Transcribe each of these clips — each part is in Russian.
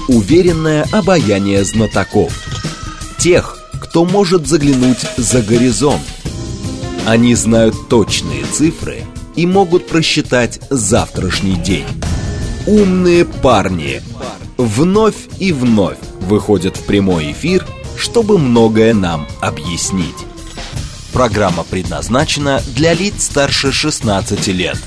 уверенное обаяние знатоков. Тех, кто может заглянуть за горизонт. Они знают точные цифры и могут просчитать завтрашний день. Умные парни вновь и вновь выходят в прямой эфир, чтобы многое нам объяснить. Программа предназначена для лиц старше 16 лет.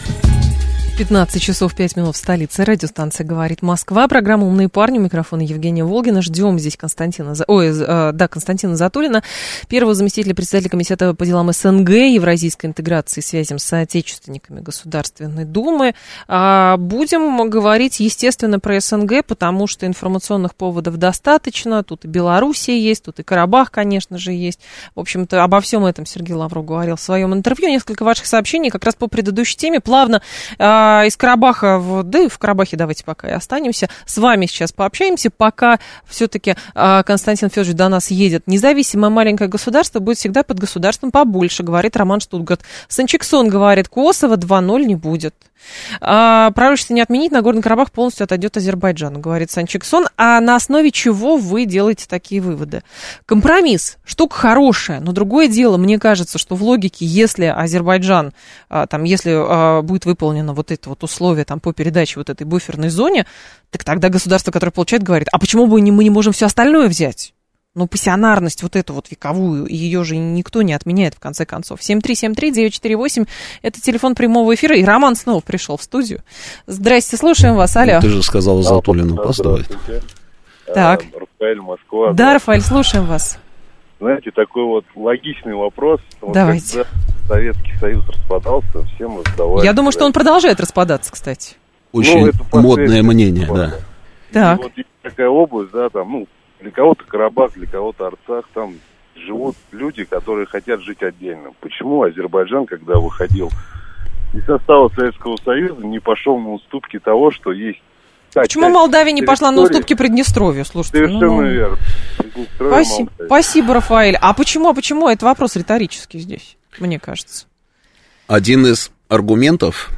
15 часов 5 минут в столице. Радиостанция «Говорит Москва». Программа «Умные парни». Микрофон Евгения Волгина. Ждем здесь Константина Затулина, первого заместителя председателя комитета по делам СНГ, евразийской интеграции и связям с соотечественниками Государственной Думы. Будем говорить, естественно, про СНГ, потому что информационных поводов достаточно. Тут и Белоруссия есть, тут и Карабах, конечно же, есть. В общем-то, обо всем этом Сергей Лавров говорил в своем интервью. Несколько ваших сообщений как раз по предыдущей теме. Плавно из Карабаха, да и в Карабахе давайте пока и останемся. С вами сейчас пообщаемся, пока все-таки Константин Федорович до нас едет. Независимое маленькое государство будет всегда под государством побольше, говорит Роман Штутгарт. Санчиксон говорит, Косово 2:0 не будет. Правительство не отменить, Нагорный Карабах полностью отойдет Азербайджану, говорит Санчиксон. А на основе чего вы делаете такие выводы? Компромисс, штука хорошая, но другое дело, мне кажется, что в логике, если Азербайджан, если будет выполнено вот это вот условие по передаче вот этой буферной зоне, так тогда государство, которое получает, говорит, а почему бы мы не можем все остальное взять? Ну, пассионарность вот эту вот вековую, ее же никто не отменяет, в конце концов. 7373948, это телефон прямого эфира, и Роман снова пришел в студию. Здрасте, слушаем вас, алло. Ты же сказал, Затулину опаздывает. Так. Рафаэль, Москва. Да, Рафаэль, слушаем вас. Знаете, такой вот логичный вопрос. Давайте. Когда Советский Союз распадался, все мы сдавали. Я думаю, что он продолжает распадаться, кстати. Очень модное мнение, да. Так. И вот есть такая область, да, для кого-то Карабах, для кого-то Арцах, там живут люди, которые хотят жить отдельно. Почему Азербайджан, когда выходил из состава Советского Союза, не пошел на уступки того, что есть? Почему Молдавия не пошла на уступки Приднестровью? Слушайте, совершенно верно. Спасибо, Рафаэль. А почему? Это вопрос риторический здесь, мне кажется. Один из аргументов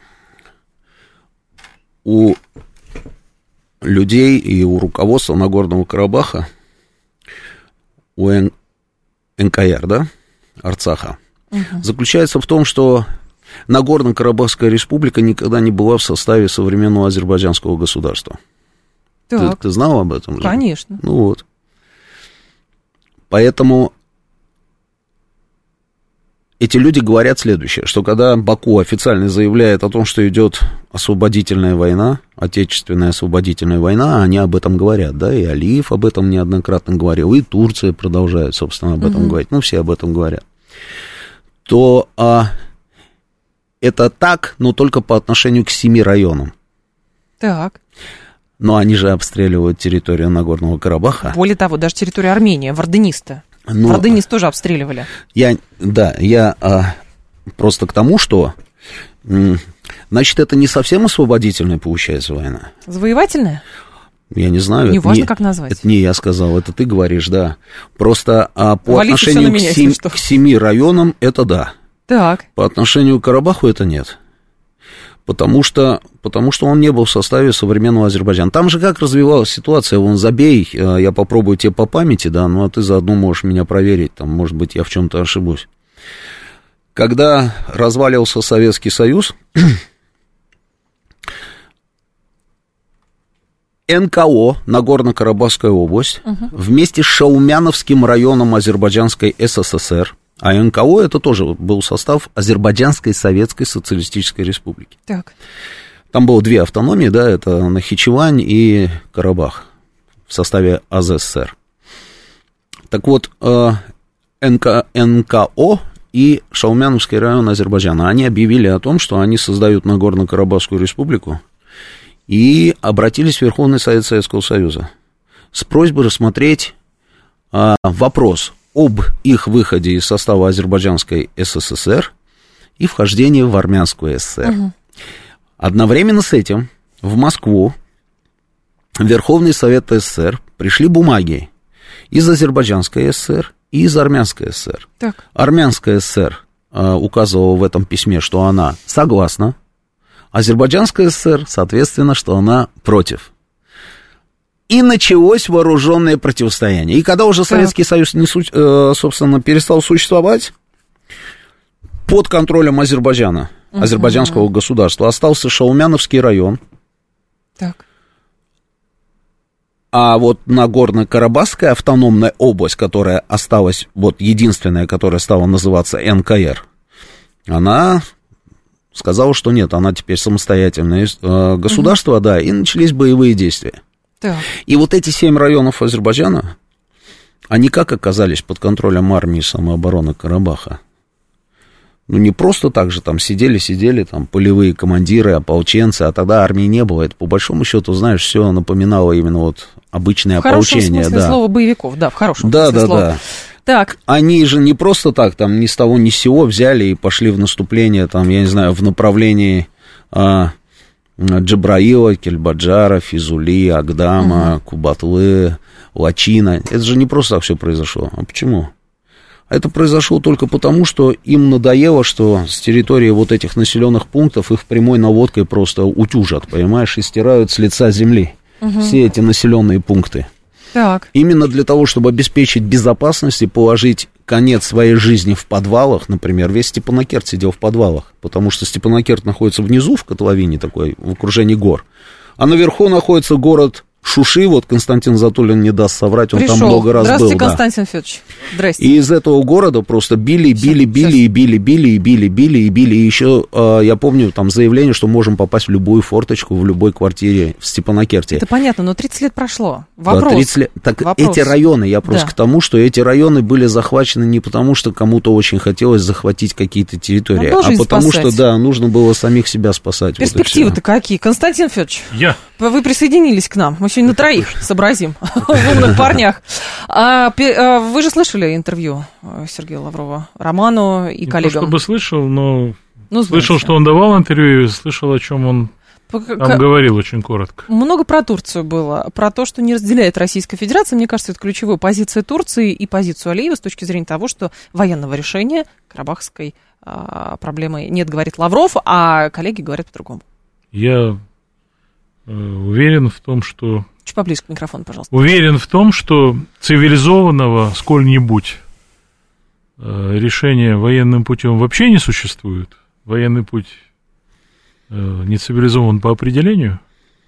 у людей и у руководства Нагорного Карабаха, у НКР, да, Арцаха, заключается в том, что Нагорно-Карабахская республика никогда не была в составе современного азербайджанского государства. Ты знал об этом же? Конечно. Ну вот. Поэтому эти люди говорят следующее, что когда Баку официально заявляет о том, что идет освободительная война, отечественная освободительная война, они об этом говорят, да, и Алиев об этом неоднократно говорил, и Турция продолжает, собственно, об этом говорить, все об этом говорят, то это так, но только по отношению к 7 районам. Так. Но они же обстреливают территорию Нагорного Карабаха. Более того, даже территорию Армении, Вардениста. Варденис тоже обстреливали. Я просто к тому, что, значит, это не совсем освободительная, получается, война. Завоевательная? Я не знаю. Неважно, как назвать. Это не я сказал, это ты говоришь, да. Просто по отношению к 7 районам это да. Так. По отношению к Карабаху это нет. Потому что он не был в составе современного Азербайджана. Там же как развивалась ситуация, забей, я попробую тебе по памяти, да, а ты заодно можешь меня проверить, может быть, я в чем-то ошибусь. Когда разваливался Советский Союз, НКО, Нагорно-Карабахская область, вместе с Шаумяновским районом Азербайджанской СССР, а НКО это тоже был состав Азербайджанской Советской Социалистической Республики. Так. Там было 2 автономии, да, это Нахичевань и Карабах в составе АЗСР. Так вот, НКО и Шаумяновский район Азербайджана, они объявили о том, что они создают Нагорно-Карабахскую республику и обратились в Верховный Совет Советского Союза с просьбой рассмотреть вопрос об их выходе из состава Азербайджанской СССР и вхождении в Армянскую ССР. Одновременно с этим в Москву, в Верховный Совет СССР, пришли бумаги из Азербайджанской ССР и из Армянской ССР. Так. Армянская ССР указывала в этом письме, что она согласна, Азербайджанская ССР, соответственно, что она против. И началось вооруженное противостояние. И когда уже Советский Союз, собственно, перестал существовать, под контролем Азербайджана, азербайджанского государства, остался Шаумяновский район. Так. А вот Нагорно-Карабахская автономная область, которая осталась, вот единственная, которая стала называться НКР, она сказала, что нет, она теперь самостоятельное государство, да, и начались боевые действия. Так. И вот эти 7 районов Азербайджана, они как оказались под контролем армии самообороны Карабаха? Ну, не просто так же там сидели, там, полевые командиры, ополченцы, а тогда армии не было. Это, по большому счету, знаешь, все напоминало именно вот обычное ополчение. В хорошем смысле слова боевиков, да, в хорошем смысле слова. Да. Так. Они же не просто так, там, ни с того ни с сего взяли и пошли в наступление, там, я не знаю, в направлении Джабраила, Кельбаджара, Физули, Агдама, Кубатлы, Лачина. Это же не просто так все произошло. А почему? Это произошло только потому, что им надоело, что с территории вот этих населенных пунктов их прямой наводкой просто утюжат, понимаешь, и стирают с лица земли все эти населенные пункты. Так. Именно для того, чтобы обеспечить безопасность и положить конец своей жизни в подвалах, например, весь Степанакерт сидел в подвалах, потому что Степанакерт находится внизу, в котловине такой, в окружении гор, а наверху находится город Шуши, вот Константин Затулин не даст соврать, он там много раз был. Здравствуйте, Константин Федорович. Здрасте. И из этого города просто били. И еще, я помню, там заявление, что можем попасть в любую форточку, в любой квартире в Степанакерте. Это понятно, но 30 лет прошло. Вопрос. Да, 30 лет. Так вопрос. Эти районы, я просто к тому, что эти районы были захвачены не потому, что кому-то очень хотелось захватить какие-то территории, а потому что, да, нужно было самих себя спасать. Перспективы-то вот какие? Константин Федорович, вы присоединились к нам. Мы сегодня на троих сообразим в умных парнях. Вы же слышали интервью Сергея Лаврова Роману и коллегам? Не то чтобы слышал, но слышал, что он давал интервью, и слышал, о чем он там говорил очень коротко. Много про Турцию было, про то, что не разделяет Российская Федерация. Мне кажется, это ключевая позиция Турции и позицию Алиева с точки зрения того, что военного решения карабахской проблемы нет, говорит Лавров, а коллеги говорят по-другому. Я уверен в том, что... Чуть поближе к микрофону, пожалуйста. Уверен в том, что цивилизованного сколь-нибудь решения военным путем вообще не существует. Военный путь не цивилизован по определению.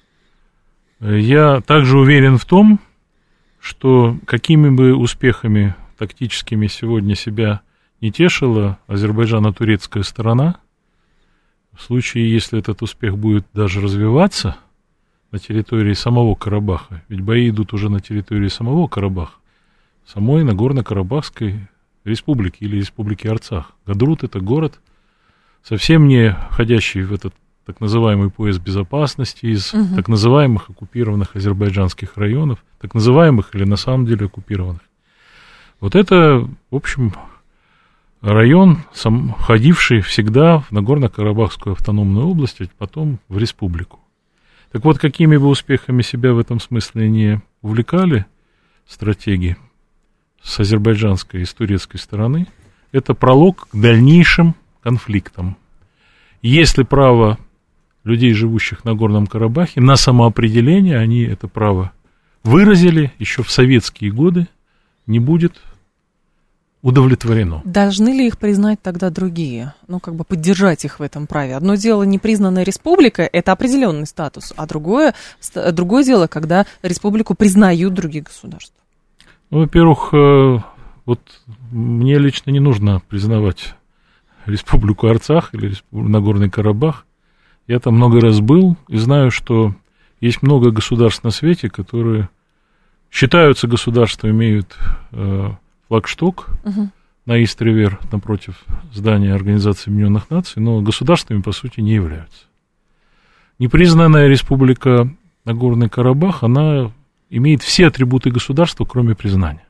Я также уверен в том, что какими бы успехами тактическими сегодня себя не тешила азербайджано-турецкая сторона, в случае, если этот успех будет даже развиваться на территории самого Карабаха, ведь бои идут уже на территории самого Карабаха, самой Нагорно-Карабахской республики или республики Арцах. Гадрут — это город, совсем не входящий в этот так называемый пояс безопасности из так называемых оккупированных азербайджанских районов, так называемых или на самом деле оккупированных. Вот это, в общем, район, входивший всегда в Нагорно-Карабахскую автономную область, а потом в республику. Так вот, какими бы успехами себя в этом смысле не увлекали стратеги с азербайджанской и с турецкой стороны, это пролог к дальнейшим конфликтам. Если право людей, живущих на Горном Карабахе, на самоопределение, они это право выразили еще в советские годы, не будет удовлетворено. Должны ли их признать тогда другие? Ну, как бы поддержать их в этом праве. Одно дело, непризнанная республика, это определенный статус, а другое дело, когда республику признают другие государства. Ну, во-первых, вот мне лично не нужно признавать республику Арцах или Нагорный Карабах. Я там много раз был и знаю, что есть много государств на свете, которые считаются государством, имеют флагшток на Ист-Ривер напротив здания Организации Объединенных Наций, но государствами, по сути, не являются. Непризнанная республика Нагорный Карабах, она имеет все атрибуты государства, кроме признания.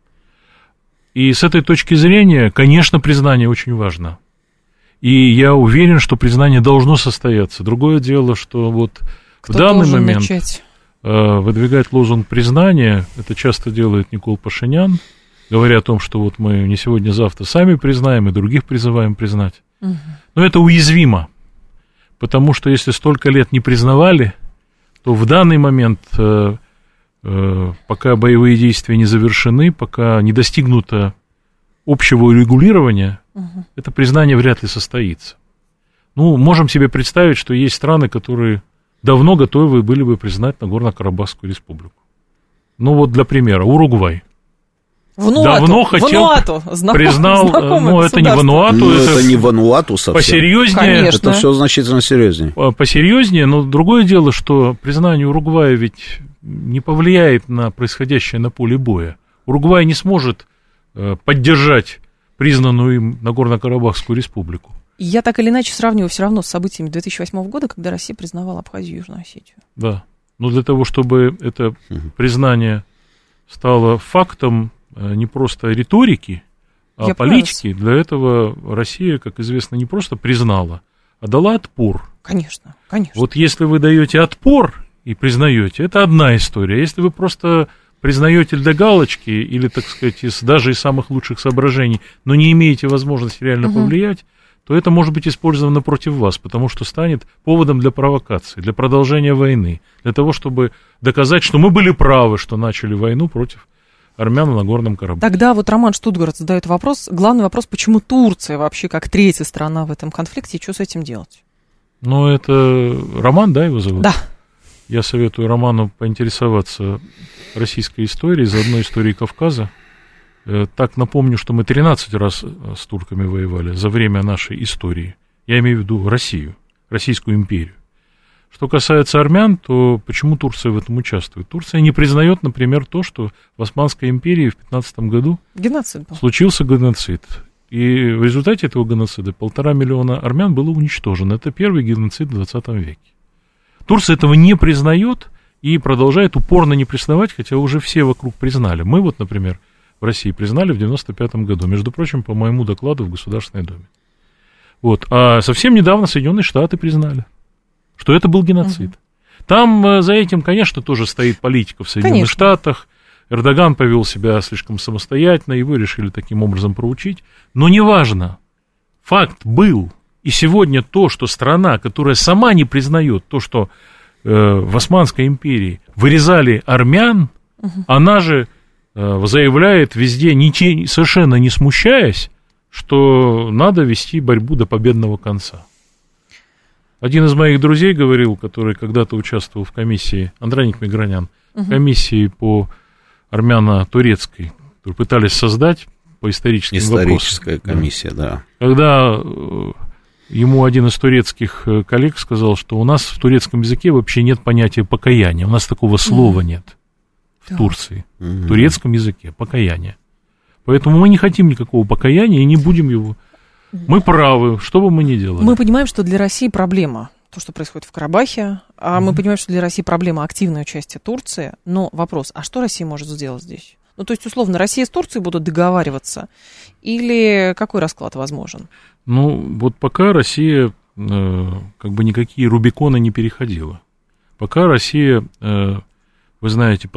И с этой точки зрения, конечно, признание очень важно. И я уверен, что признание должно состояться. Другое дело, что вот в данный момент выдвигать лозунг признания, это часто делает Никол Пашинян, говоря о том, что вот мы не сегодня-завтра сами признаем и других призываем признать. Но это уязвимо, потому что если столько лет не признавали, то в данный момент пока боевые действия не завершены, пока не достигнуто общего урегулирования, это признание вряд ли состоится. Ну, можем себе представить, что есть страны, которые давно готовы были бы признать Нагорно-Карабахскую республику. Ну, вот для примера, Уругвай. Давно хотел, признал, ну, это не Вануату, это не Вануату совсем. Посерьезнее. Конечно. Это все значительно серьезнее. Посерьезнее, но другое дело, что признание Уругвая ведь не повлияет на происходящее на поле боя. Уругвай не сможет поддержать признанную им Нагорно-Карабахскую республику. Я так или иначе сравниваю все равно с событиями 2008 года, когда Россия признавала Абхазию и Южную Осетию. Да, но для того, чтобы это признание стало фактом не просто риторики, а политики, для этого Россия, как известно, не просто признала, а дала отпор. Конечно, конечно. Вот если вы даете отпор и признаете, это одна история. Если вы просто признаете для галочки или, так сказать, даже из самых лучших соображений, но не имеете возможности реально повлиять, то это может быть использовано против вас, потому что станет поводом для провокации, для продолжения войны, для того, чтобы доказать, что мы были правы, что начали войну против армян на Нагорном Карабахе. Тогда вот Роман Штутгарт задает вопрос, главный вопрос, почему Турция вообще как третья страна в этом конфликте, и что с этим делать? Ну, это Роман, да, его зовут? Да. Я советую Роману поинтересоваться российской историей, заодно историей Кавказа. Так напомню, что мы 13 раз с турками воевали за время нашей истории. Я имею в виду Россию, Российскую империю. Что касается армян, то почему Турция в этом участвует? Турция не признает, например, то, что в Османской империи в 15 году случился геноцид. И в результате этого геноцида 1,5 миллиона армян было уничтожено. Это первый геноцид в 20 веке. Турция этого не признает и продолжает упорно не признавать, хотя уже все вокруг признали. Мы вот, например, в России признали в 95 году, между прочим, по моему докладу в Государственной Думе. Вот. А совсем недавно Соединенные Штаты признали, что это был геноцид. Там за этим, конечно, тоже стоит политика в Соединенных Штатах. Эрдоган повел себя слишком самостоятельно, его решили таким образом проучить. Но неважно, факт был. И сегодня то, что страна, которая сама не признает то, что в Османской империи вырезали армян, она же заявляет везде, совершенно не смущаясь, что надо вести борьбу до победного конца. Один из моих друзей говорил, который когда-то участвовал в комиссии, Андроник Мигранян, в комиссии по армяно-турецкой, которую пытались создать по историческим вопросам. Историческая комиссия, да. Когда ему один из турецких коллег сказал, что у нас в турецком языке вообще нет понятия покаяния, у нас такого слова нет в Турции, в турецком языке, покаяние. Поэтому мы не хотим никакого покаяния и не будем его. Мы правы, что бы мы ни делали. Мы понимаем, что для России проблема то, что происходит в Карабахе, а мы понимаем, что для России проблема активное участие Турции, но вопрос, а что Россия может сделать здесь? Ну, то есть, условно, Россия с Турцией будут договариваться, или какой расклад возможен? Ну, вот пока Россия как бы никакие Рубиконы не переходила. Пока Россия, вы знаете,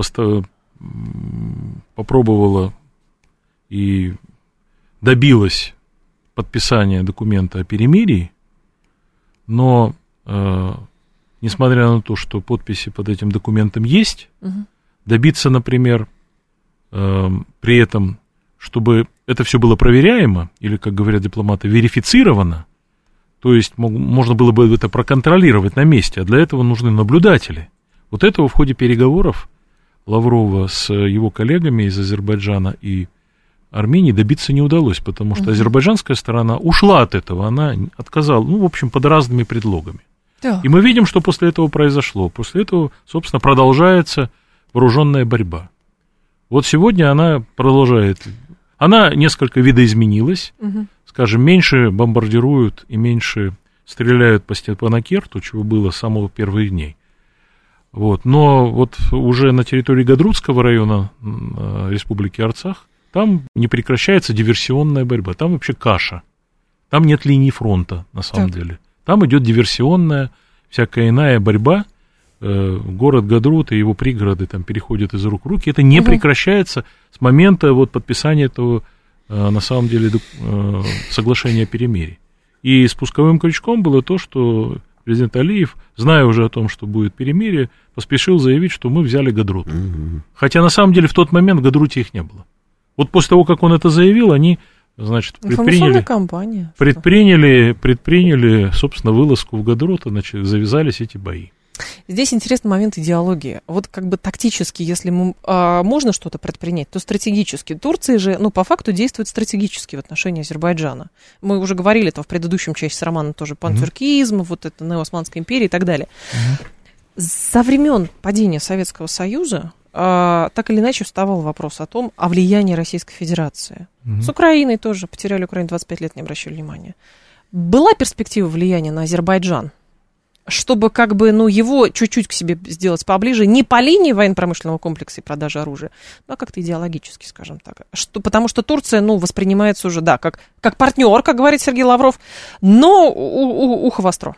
попробовала и добилась подписания документа о перемирии, но, несмотря на то, что подписи под этим документом есть, добиться, например, при этом, чтобы это все было проверяемо, или, как говорят дипломаты, верифицировано, то есть можно было бы это проконтролировать на месте, а для этого нужны наблюдатели. Вот этого в ходе переговоров Лаврова с его коллегами из Азербайджана и Армении добиться не удалось, потому что азербайджанская сторона ушла от этого, она отказала, ну, в общем, под разными предлогами. Да. И мы видим, что после этого произошло. После этого, собственно, продолжается вооруженная борьба. Вот сегодня она продолжает. Она несколько видоизменилась, скажем, меньше бомбардируют и меньше стреляют по Степанакерту, чего было с самых первых дней. Вот. Но вот уже на территории Гадрутского района Республики Арцах там не прекращается диверсионная борьба, там вообще каша, там нет линии фронта на самом деле, там идет диверсионная, всякая иная борьба, город Гадрут и его пригороды там переходят из рук в руки, это не прекращается с момента вот подписания этого, на самом деле, соглашения о перемирии. И спусковым крючком было то, что президент Алиев, зная уже о том, что будет перемирие, поспешил заявить, что мы взяли Гадруту. Хотя на самом деле в тот момент в Гадруте их не было. Вот после того, как он это заявил, они, значит, предприняли, собственно, вылазку в Гадруту, значит, завязались эти бои. Здесь интересный момент идеологии. Вот как бы тактически, если можно что-то предпринять, то стратегически. Турция же, по факту действует стратегически в отношении Азербайджана. Мы уже говорили это в предыдущем части романа тоже, пантюркизм, вот это неоосманская империя и так далее. Со времен падения Советского Союза так или иначе вставал вопрос о том, о влиянии Российской Федерации. С Украиной тоже. Потеряли Украину 25 лет, не обращали внимания. Была перспектива влияния на Азербайджан? Чтобы как бы, его чуть-чуть к себе сделать поближе, не по линии военно-промышленного комплекса и продажи оружия, а как-то идеологически, скажем так. Потому что Турция, воспринимается уже, да, как партнер, как говорит Сергей Лавров, но ухо востро.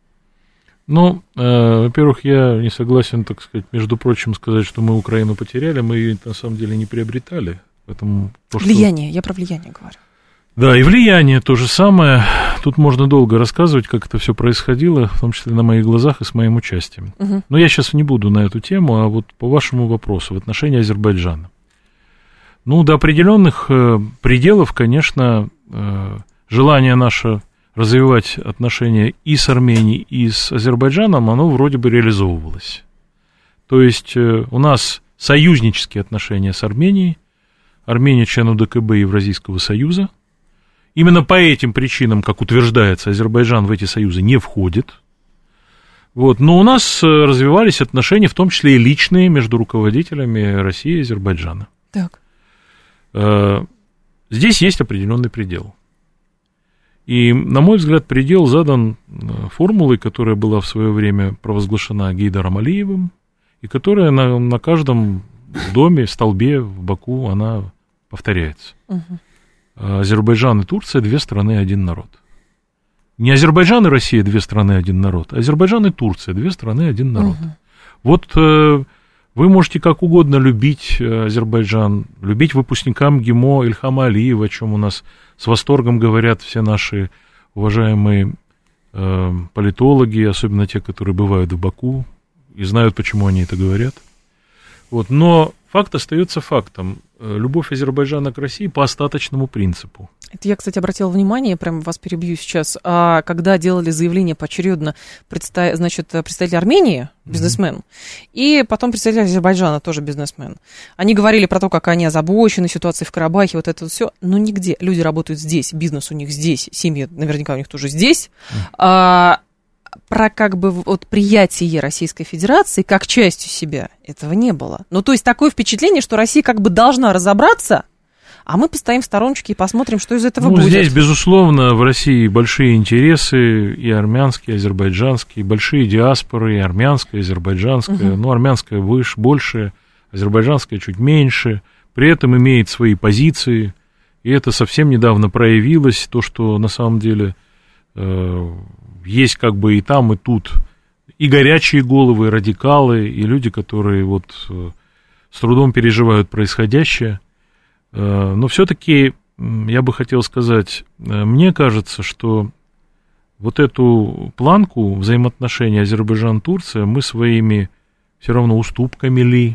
Во-первых, я не согласен, так сказать, между прочим, сказать, что мы Украину потеряли, мы ее на самом деле не приобретали. Поэтому влияние, я про влияние говорю. Да, и влияние то же самое. Тут можно долго рассказывать, как это все происходило, в том числе на моих глазах и с моим участием. Но я сейчас не буду на эту тему, а вот по вашему вопросу в отношении Азербайджана. До определенных пределов, конечно, желание наше развивать отношения и с Арменией, и с Азербайджаном, оно вроде бы реализовывалось. То есть у нас союзнические отношения с Арменией, Армения член УДКБ и Евразийского союза. Именно по этим причинам, как утверждается, Азербайджан в эти союзы не входит. Но у нас развивались отношения, в том числе и личные, между руководителями России и Азербайджана. Так. Здесь есть определенный предел. И, на мой взгляд, предел задан формулой, которая была в свое время провозглашена Гейдаром Алиевым, и которая на каждом доме, столбе в Баку, она повторяется. Азербайджан и Турция – две страны, один народ. Не Азербайджан и Россия – две страны, один народ, а Азербайджан и Турция – две страны, один народ. Вы можете как угодно любить Азербайджан, любить выпускника МГИМО Ильхама Алиева, о чем у нас с восторгом говорят все наши уважаемые политологи, особенно те, которые бывают в Баку, и знают, почему они это говорят. Но факт остается фактом. Любовь Азербайджана к России по остаточному принципу. Это я, кстати, обратила внимание, прямо вас перебью сейчас, когда делали заявление поочередно представитель Армении, бизнесмен, и потом представитель Азербайджана, тоже бизнесмен. Они говорили про то, как они озабочены ситуацией в Карабахе, вот это вот все, но нигде. Люди работают здесь, бизнес у них здесь, семьи наверняка у них тоже здесь. Про приятие Российской Федерации как частью себя этого не было. То есть такое впечатление, что Россия должна разобраться, а мы постоим в стороночке и посмотрим, что из этого будет. Здесь, безусловно, в России большие интересы, и армянские, и азербайджанские, большие диаспоры, и армянская, и азербайджанская. Армянская больше, азербайджанская чуть меньше, при этом имеет свои позиции, и это совсем недавно проявилось, то, что на самом деле есть и там, и тут и горячие головы, и радикалы, и люди, которые с трудом переживают происходящее. Но все-таки я бы хотел сказать, мне кажется, что эту планку взаимоотношений Азербайджан-Турция мы своими все равно уступками ли,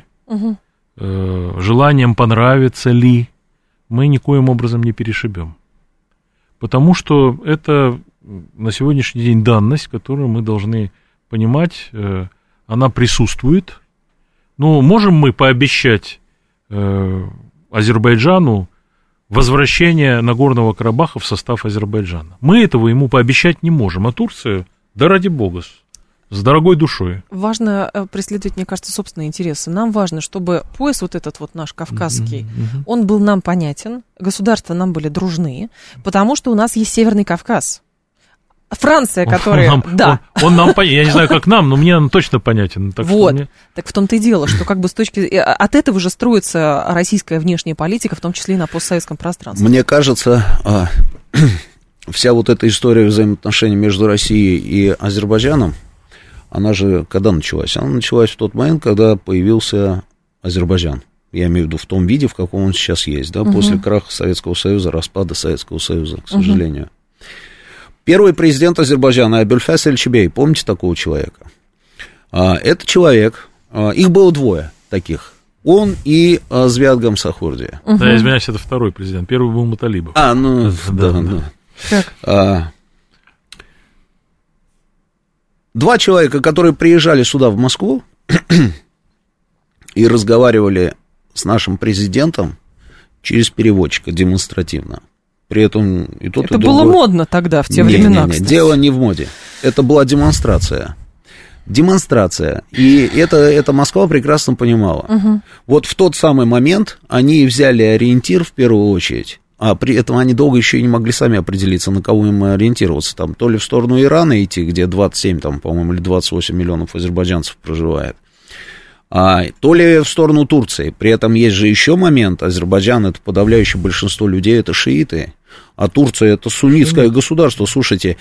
желанием понравиться ли, мы никоим образом не перешибем. Потому что это на сегодняшний день данность, которую мы должны понимать, она присутствует. Можем мы пообещать Азербайджану возвращение Нагорного Карабаха в состав Азербайджана? Мы этого ему пообещать не можем, а Турция, да ради бога, с дорогой душой. Важно преследовать, мне кажется, собственные интересы. Нам важно, чтобы пояс этот наш кавказский, он был нам понятен, государства нам были дружны, потому что у нас есть Северный Кавказ. Франция, которая... Он нам понятен, я не знаю, как нам, но мне он точно понятен. Так в том-то и дело, что с точки... От этого же строится российская внешняя политика, в том числе и на постсоветском пространстве. Мне кажется, вся эта история взаимоотношений между Россией и Азербайджаном, она же когда началась? Она началась в тот момент, когда появился Азербайджан. Я имею в виду в том виде, в каком он сейчас есть, после краха Советского Союза, распада Советского Союза, к сожалению. Первый президент Азербайджана Абельфас Эльчебей, помните такого человека? Это человек, их было двое таких. Он и Звят Гамсахурди. Да, извиняюсь, это второй президент. Первый был Муталибов. Два человека, которые приезжали сюда, в Москву, и разговаривали с нашим президентом через переводчика демонстративно. При этом и тот, это и было другой... модно тогда, в те времена, кстати. Дело не в моде. Это была демонстрация. И это Москва прекрасно понимала. Вот в тот самый момент они взяли ориентир в первую очередь, а при этом они долго еще и не могли сами определиться, на кого им ориентироваться. Там, то ли в сторону Ирана идти, где 27, там, по-моему, или 28 миллионов азербайджанцев проживает, то ли в сторону Турции. При этом есть же еще момент. Азербайджан — это подавляющее большинство людей, это шииты, а Турция — это суннитское государство. Слушайте,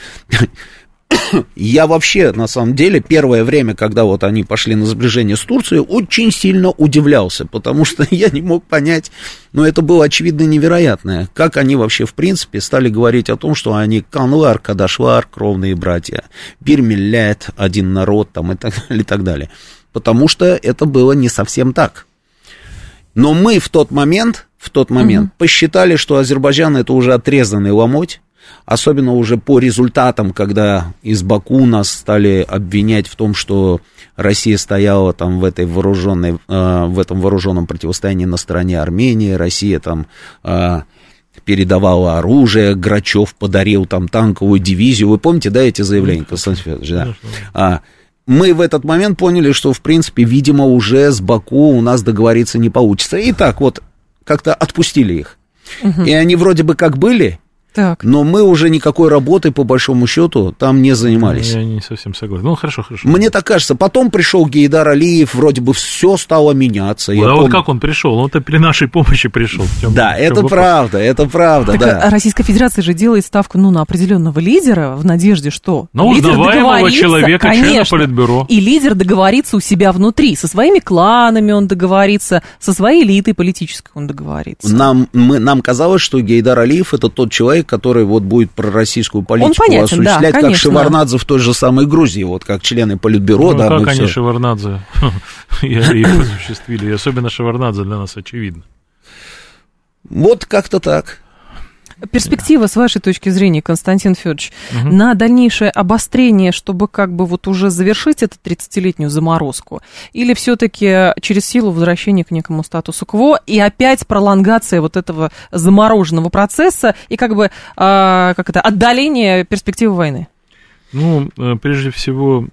я вообще, на самом деле, первое время, когда вот они пошли на сближение с Турцией, очень сильно удивлялся, потому что я не мог понять, но это было очевидно невероятное, как они вообще, в принципе, стали говорить о том, что они канвар, кадашвар, кровные братья, бир-миллят, один народ, там, и так далее, потому что это было не совсем так. Но мы в тот момент посчитали, что Азербайджан — это уже отрезанный ломоть, особенно уже по результатам, когда из Баку нас стали обвинять в том, что Россия стояла там в этом вооруженном противостоянии на стороне Армении, Россия там передавала оружие, Грачев подарил там танковую дивизию. Вы помните, да, эти заявления, Константин Федорович? Да. Мы в этот момент поняли, что, в принципе, видимо, уже с Баку у нас договориться не получится. И так вот как-то отпустили их. И они вроде бы как были... Так. Но мы уже никакой работой, по большому счету, там не занимались. Я не совсем согласен. Ну, хорошо. Мне так кажется. Потом пришел Гейдар Алиев, вроде бы все стало меняться. Вот как он пришел? Он-то при нашей помощи пришел. Да, это правда, так, да. Российская Федерация же делает ставку, на определенного лидера в надежде, что лидер договорится, человека, конечно, члена Политбюро. И лидер договорится у себя внутри, со своими кланами он договорится, со своей элитой политической он договорится. Нам казалось, что Гейдар Алиев — это тот человек, который вот будет пророссийскую политику осуществлять, как Шеварднадзе в той же самой Грузии, вот как члены Политбюро. Да, как они Шеварднадзе и Алиев осуществили, и особенно Шеварднадзе для нас очевидно. Вот как-то так. Перспектива, с вашей точки зрения, Константин Федорович, на дальнейшее обострение, чтобы как бы вот уже завершить эту 30-летнюю заморозку, или все-таки через силу возвращения к некому статусу кво и опять пролонгация вот этого замороженного процесса и как бы отдаление перспективы войны? Ну, прежде всего,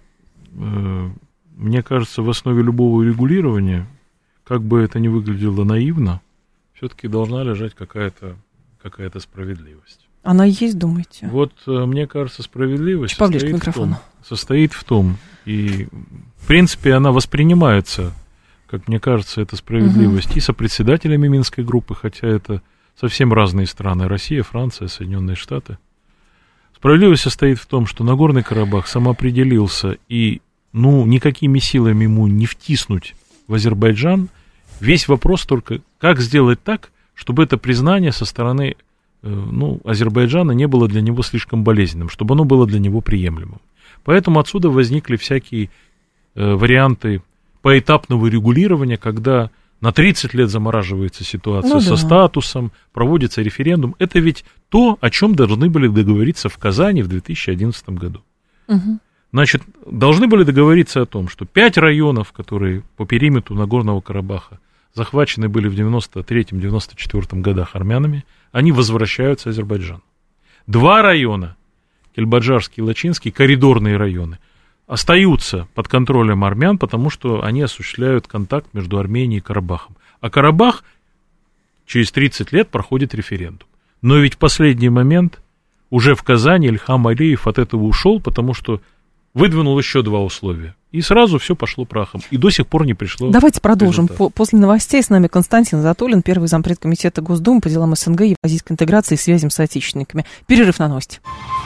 мне кажется, в основе любого регулирования, как бы это ни выглядело наивно, все-таки должна лежать какая-то справедливость. Она есть, думаете? Вот, мне кажется, справедливость состоит в том, и, в принципе, она воспринимается, как мне кажется, эта справедливость и сопредседателями Минской группы, хотя это совсем разные страны, Россия, Франция, Соединенные Штаты. Справедливость состоит в том, что Нагорный Карабах самоопределился, и, никакими силами ему не втиснуть в Азербайджан. Весь вопрос только, как сделать так, чтобы это признание со стороны Азербайджана не было для него слишком болезненным, чтобы оно было для него приемлемым. Поэтому отсюда возникли всякие варианты поэтапного регулирования, когда на 30 лет замораживается ситуация со статусом, проводится референдум. Это ведь то, о чем должны были договориться в Казани в 2011 году. Значит, должны были договориться о том, что 5 районов, которые по периметру Нагорного Карабаха захвачены были в 93-94 годах армянами, они возвращаются Азербайджану. 2 района, Кельбаджарский и Лачинский, коридорные районы, остаются под контролем армян, потому что они осуществляют контакт между Арменией и Карабахом. А Карабах через 30 лет проходит референдум. Но ведь в последний момент уже в Казани Ильхам Алиев от этого ушел, потому что выдвинул еще 2 условия. И сразу все пошло прахом. И до сих пор не пришло. Давайте продолжим. После новостей с нами Константин Затулин, первый зампред комитета Госдумы по делам СНГ, евразийской интеграции и связям с соотечественниками. Перерыв на новости.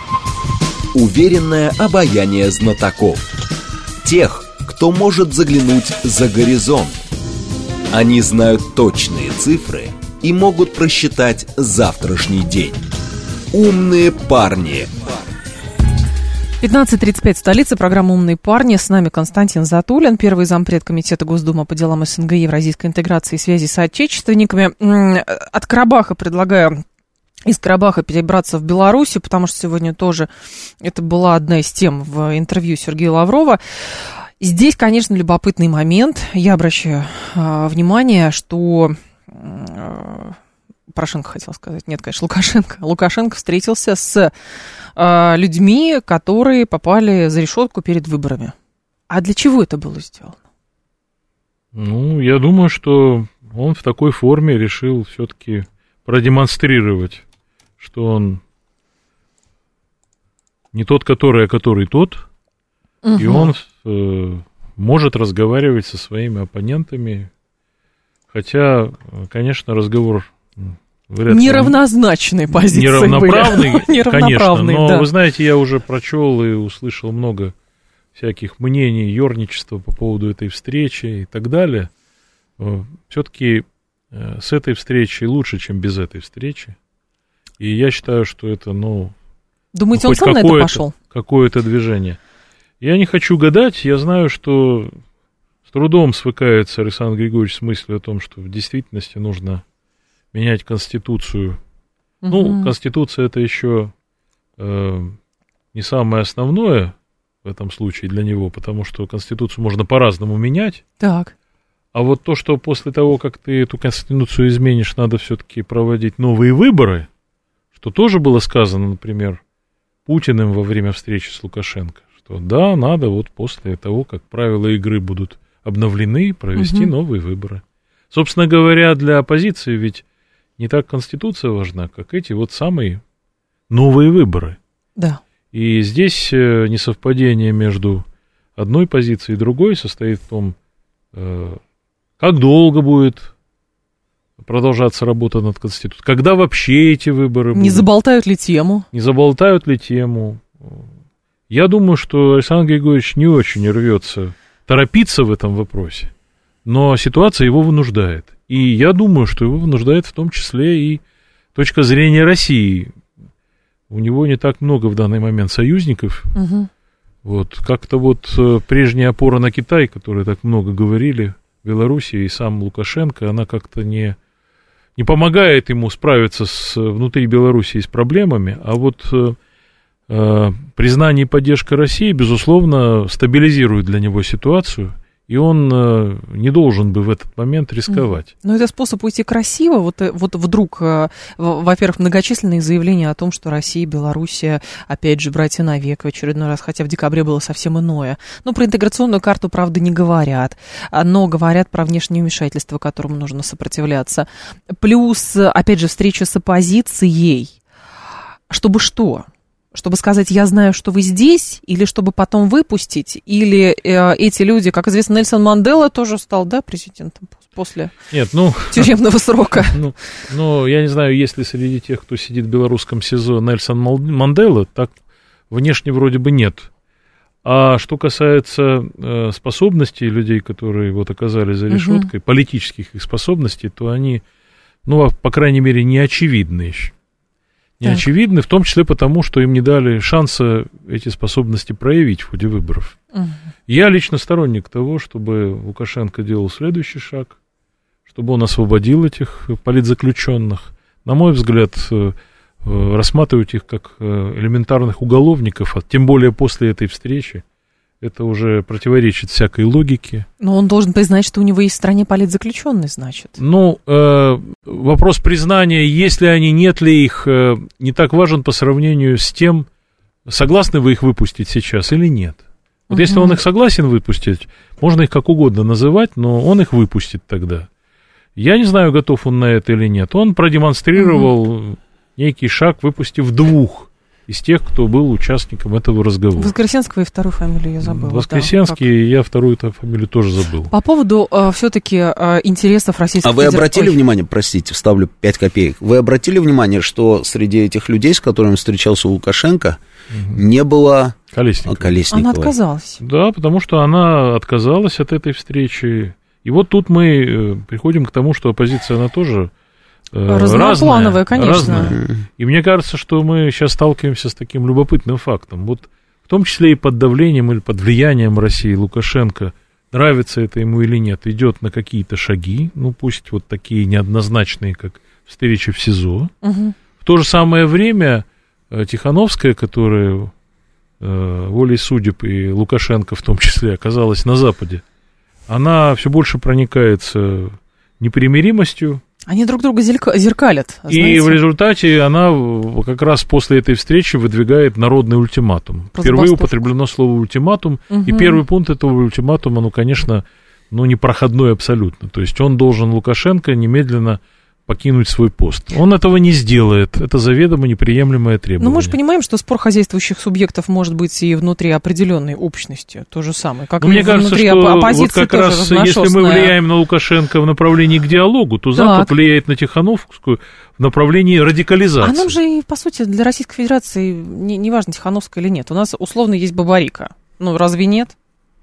Уверенное обаяние знатоков. Тех, кто может заглянуть за горизонт. Они знают точные цифры и могут просчитать завтрашний день. Умные парни. 15:35 в столице. Программа «Умные парни». С нами Константин Затулин, первый зампред Комитета Госдумы по делам СНГ, евразийской интеграции и связи с соотечественниками. От Карабаха предлагаю из Карабаха перебраться в Белоруссию, потому что сегодня тоже это была одна из тем в интервью Сергея Лаврова. Здесь, конечно, любопытный момент. Я обращаю внимание, что... Порошенко хотел сказать. Нет, конечно, Лукашенко. Лукашенко встретился с людьми, которые попали за решетку перед выборами. А для чего это было сделано? Ну, я думаю, что он в такой форме решил все-таки продемонстрировать, что он не тот, который, а который тот, и он может разговаривать со своими оппонентами, хотя, конечно, разговор... Неравнозначные позиции неравноправный, были. Конечно, но да. Вы знаете, я уже прочел и услышал много всяких мнений, ерничества по поводу этой встречи и так далее. Все-таки с этой встречей лучше, чем без этой встречи. И я считаю, что это, Думаете, он сам на это пошел? Какое-то движение. Я не хочу гадать, я знаю, что с трудом свыкается Александр Григорьевич с мыслью о том, что в действительности нужно менять Конституцию. Конституция это еще не самое основное в этом случае для него, потому что Конституцию можно по-разному менять. Так. А вот то, что после того, как ты эту Конституцию изменишь, надо все-таки проводить новые выборы, что тоже было сказано, например, Путиным во время встречи с Лукашенко, что да, надо вот после того, как правила игры будут обновлены, провести новые выборы. Собственно говоря, для оппозиции ведь не так Конституция важна, как эти вот самые новые выборы. Да. И здесь несовпадение между одной позицией и другой состоит в том, как долго будет продолжаться работа над Конституцией, когда вообще эти выборы будут. Не заболтают ли тему? Не заболтают ли тему. Я думаю, что Александр Григорьевич не очень рвется торопиться в этом вопросе, но ситуация его вынуждает. И я думаю, что его вынуждает в том числе и точка зрения России. У него не так много в данный момент союзников. Вот, как-то вот прежняя опора на Китай, которые так много говорили, Белоруссия и сам Лукашенко, она как-то не помогает ему справиться внутри Белоруссии с проблемами, а вот признание и поддержка России, безусловно, стабилизирует для него ситуацию, и он не должен бы в этот момент рисковать. Но это способ уйти красиво. Вот вдруг, во-первых, многочисленные заявления о том, что Россия и Белоруссия, опять же, братья навек в очередной раз, хотя в декабре было совсем иное. Про интеграционную карту, правда, не говорят, но говорят про внешнее вмешательство, которому нужно сопротивляться. Плюс, опять же, встреча с оппозицией. Чтобы что? Чтобы сказать, я знаю, что вы здесь, или чтобы потом выпустить, или эти люди, как известно, Нельсон Мандела тоже стал, да, президентом после тюремного срока. Я не знаю, есть ли среди тех, кто сидит в белорусском СИЗО, Нельсон Мандела, так внешне вроде бы нет. А что касается способностей людей, которые вот оказались за решеткой, политических их способностей, то они, по крайней мере, не очевидны еще. Не очевидны, в том числе потому, что им не дали шанса эти способности проявить в ходе выборов. Я лично сторонник того, чтобы Лукашенко делал следующий шаг, чтобы он освободил этих политзаключенных. На мой взгляд, рассматривать их как элементарных уголовников, тем более после этой встречи, это уже противоречит всякой логике. Но он должен признать, что у него есть в стране политзаключенный, значит. Вопрос признания, есть ли они, нет ли их, не так важен по сравнению с тем, согласны вы их выпустить сейчас или нет. Вот если он их согласен выпустить, можно их как угодно называть, но он их выпустит тогда. Я не знаю, готов он на это или нет. Он продемонстрировал некий шаг, выпустив двух из тех, кто был участником этого разговора. Воскресенского и вторую фамилию я забыла. Воскресенский, я вторую-то фамилию тоже забыл. По поводу все-таки интересов Российской Федерации. А вы обратили внимание, простите, вставлю 5 копеек, вы обратили внимание, что среди этих людей, с которыми встречался Лукашенко, не было Колесниковой? Она отказалась. Да, потому что она отказалась от этой встречи. И вот тут мы приходим к тому, что оппозиция, она тоже разноплановая, конечно. Разная. И мне кажется, что мы сейчас сталкиваемся с таким любопытным фактом. Вот в том числе и под давлением или под влиянием России, Лукашенко, нравится это ему или нет, идет на какие-то шаги, ну пусть вот такие неоднозначные, как встречи в СИЗО. Угу. В то же самое время Тихановская, которая волей судеб и Лукашенко в том числе оказалась на Западе, она все больше проникается непримиримостью. Они друг друга зеркалят. И в результате она как раз после этой встречи выдвигает народный ультиматум. Впервые употреблено слово ультиматум, и первый пункт этого ультиматума, ну, конечно, непроходной абсолютно. То есть он должен, Лукашенко, немедленно покинуть свой пост. Он этого не сделает. Это заведомо неприемлемое требование. Но мы же понимаем, что спор хозяйствующих субъектов может быть и внутри определенной общности. То же самое. Как мне кажется, что вот как раз если мы влияем на Лукашенко в направлении к диалогу, то Запад влияет на Тихановскую в направлении радикализации. А нам же, по сути, для Российской Федерации не важно, Тихановская или нет. У нас условно есть Бабарика. Ну, разве нет?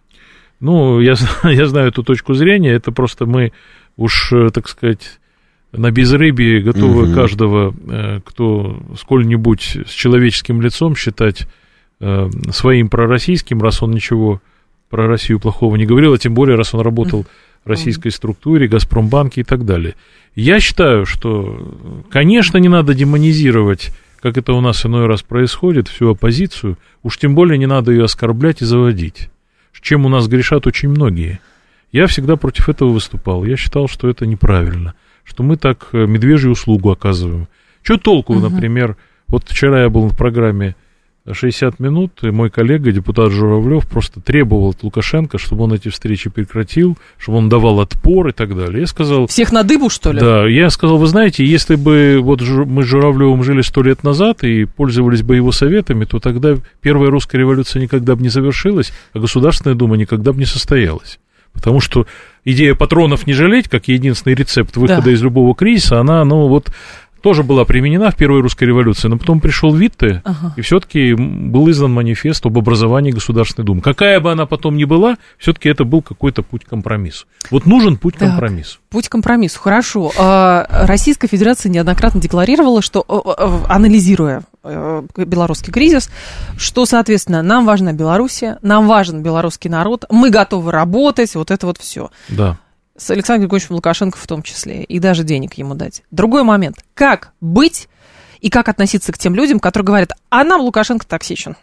Ну, я знаю эту точку зрения. Это просто мы уж, так сказать, на безрыбье готовы каждого, кто сколь-нибудь с человеческим лицом считать своим пророссийским, раз он ничего про Россию плохого не говорил, а тем более, раз он работал в российской структуре, Газпромбанке и так далее. Я считаю, что, конечно, не надо демонизировать, как это у нас иной раз происходит, всю оппозицию, уж тем более не надо ее оскорблять и заводить, чем у нас грешат очень многие. Я всегда против этого выступал, я считал, что это неправильно, что мы так медвежью услугу оказываем. Что толку, например, вот вчера я был в программе «60 минут», и мой коллега, депутат Журавлев, просто требовал от Лукашенко, чтобы он эти встречи прекратил, чтобы он давал отпор и так далее. Я сказал... Всех на дыбу, что ли? Да, я сказал, вы знаете, если бы вот мы с Журавлевым жили 100 лет назад и пользовались бы его советами, то тогда первая русская революция никогда бы не завершилась, а Государственная Дума никогда бы не состоялась. Потому что идея патронов не жалеть, как единственный рецепт выхода из любого кризиса, она, тоже была применена в первой русской революции, но потом пришел Витте, и все-таки был издан манифест об образовании Государственной Думы. Какая бы она потом ни была, все-таки это был какой-то путь к компромиссу. Вот нужен путь к компромиссу. Путь к компромиссу, хорошо. Российская Федерация неоднократно декларировала, что, анализируя белорусский кризис, что, соответственно, нам важна Белоруссия, нам важен белорусский народ, мы готовы работать, вот это вот все. Да. С Александром Григорьевичем Лукашенко в том числе, и даже денег ему дать. Другой момент. Как быть и как относиться к тем людям, которые говорят, а нам Лукашенко токсичен?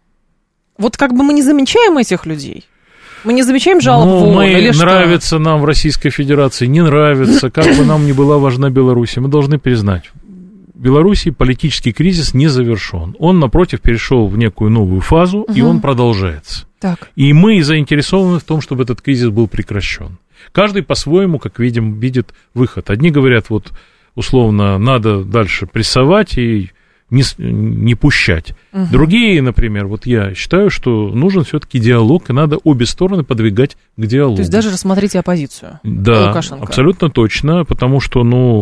Вот как бы мы не замечаем этих людей. Мы не замечаем жалоб в ООН или что? Нравится нам в Российской Федерации, не нравится, как бы нам ни была важна Беларусь, мы должны признать, в Беларуси политический кризис не завершен. Он, напротив, перешел в некую новую фазу, и он продолжается. Так. И мы заинтересованы в том, чтобы этот кризис был прекращен. Каждый по-своему, как видим, видит выход. Одни говорят, вот, условно, надо дальше прессовать и не пущать. Другие, например, вот я считаю, что нужен все-таки диалог, и надо обе стороны подвигать к диалогу. То есть даже рассмотрите оппозицию. Да, Лукашенко. Абсолютно точно, потому что,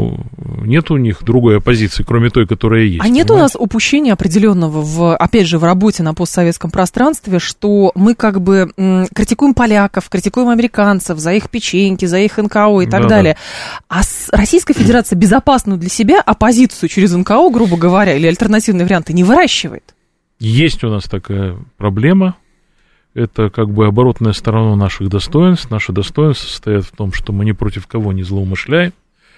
нет у них другой оппозиции, кроме той, которая есть. А нет у нас упущения определенного, опять же, в работе на постсоветском пространстве, что мы как бы критикуем поляков, критикуем американцев за их печеньки, за их НКО и так далее. А Российская Федерация безопасную для себя оппозицию через НКО, грубо говоря, или альтернативные варианты не выращивает? Есть у нас такая проблема. Это как бы оборотная сторона наших достоинств. Наши достоинства состоят в том, что мы ни против кого не злоумышляем.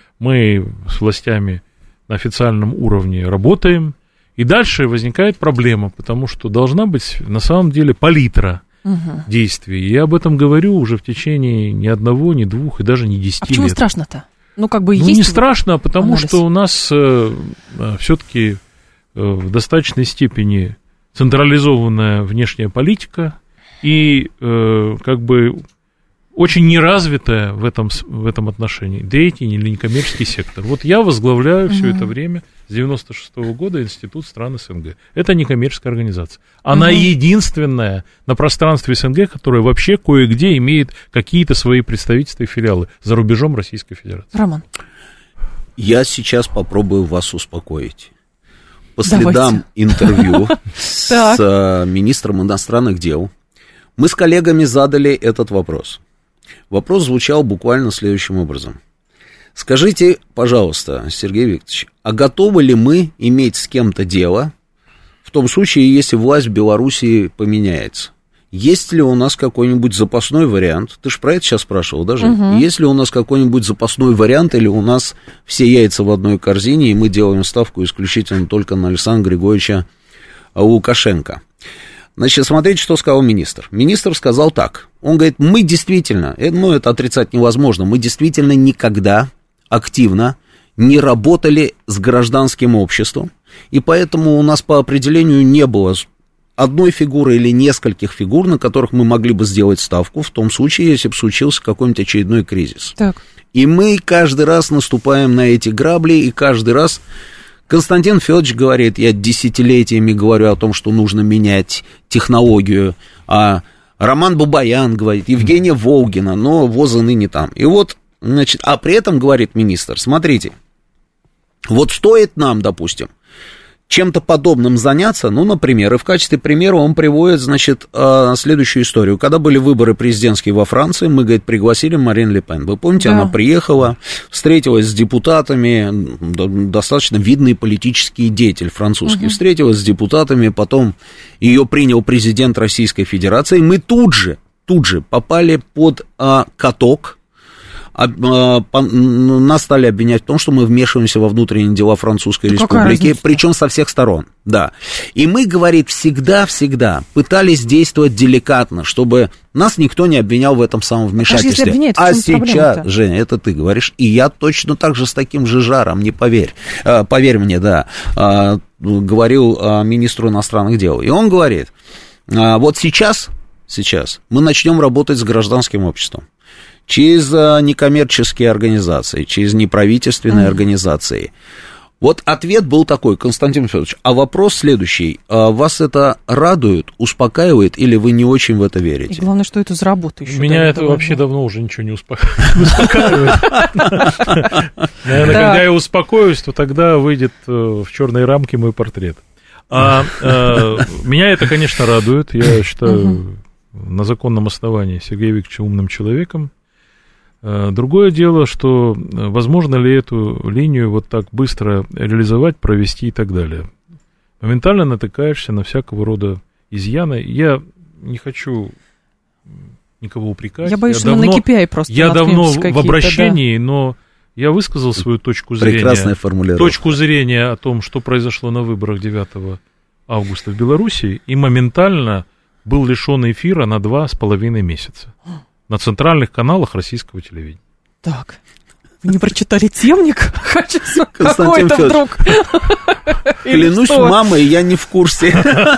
Мы с властями на официальном уровне работаем. И дальше возникает проблема, потому что должна быть на самом деле палитра действий. И я об этом говорю уже в течение ни одного, ни двух и даже не 10 лет. А почему страшно-то? Есть не страшно, а потому анализ? что у нас все-таки в достаточной степени централизованная внешняя политика и как бы очень неразвитая в этом отношении деятельный или некоммерческий сектор. Вот я возглавляю все это время с 96-го года Институт стран СНГ. Это некоммерческая организация. Она единственная на пространстве СНГ, которая вообще кое-где имеет какие-то свои представительства и филиалы за рубежом Российской Федерации. Роман. Я сейчас попробую вас успокоить. По следам интервью с министром иностранных дел мы с коллегами задали этот вопрос. Вопрос звучал буквально следующим образом. Скажите, пожалуйста, Сергей Викторович, а готовы ли мы иметь с кем-то дело, в том случае, если власть в Белоруссии поменяется. Есть ли у нас какой-нибудь запасной вариант? Ты же про это сейчас спрашивал, даже? Есть ли у нас какой-нибудь запасной вариант, или у нас все яйца в одной корзине, и мы делаем ставку исключительно только на Александра Григорьевича Лукашенко? Значит, смотрите, что сказал министр. Министр сказал так. Он говорит, мы действительно, это отрицать невозможно, мы действительно никогда активно не работали с гражданским обществом, и поэтому у нас по определению не было одной фигуры или нескольких фигур, на которых мы могли бы сделать ставку, в том случае, если бы случился какой-нибудь очередной кризис. Так. И мы каждый раз наступаем на эти грабли, и каждый раз Константин Федорович говорит, я десятилетиями говорю о том, что нужно менять технологию, а Роман Бабаян говорит, Евгения Волгина, но воза ныне там. И вот, значит, а при этом говорит министр, смотрите, вот стоит нам, допустим, чем-то подобным заняться, ну, например, и в качестве примера он приводит, значит, следующую историю. Когда были выборы президентские во Франции, мы, говорит, пригласили Марин Ле Пен. Вы помните, да. Она приехала, встретилась с депутатами, достаточно видный политический деятель французский, встретилась с депутатами, потом ее принял президент Российской Федерации. Мы тут же попали под каток. Нас стали обвинять в том, что мы вмешиваемся во внутренние дела Французской Республики, причем со всех сторон, да. И мы, говорит, всегда пытались действовать деликатно, чтобы нас никто не обвинял в этом самом вмешательстве. А сейчас, Женя, это ты говоришь, и я точно так же с таким же жаром, не поверь, поверь мне, да, говорил министру иностранных дел. И он говорит, вот сейчас мы начнем работать с гражданским обществом. Через некоммерческие организации, через неправительственные организации. Вот ответ был такой, Константин Федорович, а вопрос следующий. Вас это радует, успокаивает, или вы не очень в это верите? И главное, что это за работа еще. Меня это вообще давно уже ничего не успокаивает. Наверное, когда я успокоюсь, то тогда выйдет в черной рамке мой портрет. Меня это, конечно, радует. Я считаю на законном основании Сергея Викторовича умным человеком. Другое дело, что возможно ли эту линию вот так быстро реализовать, провести и так далее. Моментально натыкаешься на всякого рода изъяны. Я не хочу никого упрекать. Я боюсь, что мы на KPI просто я давно в обращении, да. Но я высказал свою точку зрения. Прекрасная формулировка. Точку зрения о том, что произошло на выборах 9 августа в Беларуси, и моментально был лишен эфира на 2,5 месяца. На центральных каналах российского телевидения. Так, вы не прочитали темник? Какой-то вдруг. Клянусь мамой, я не в курсе.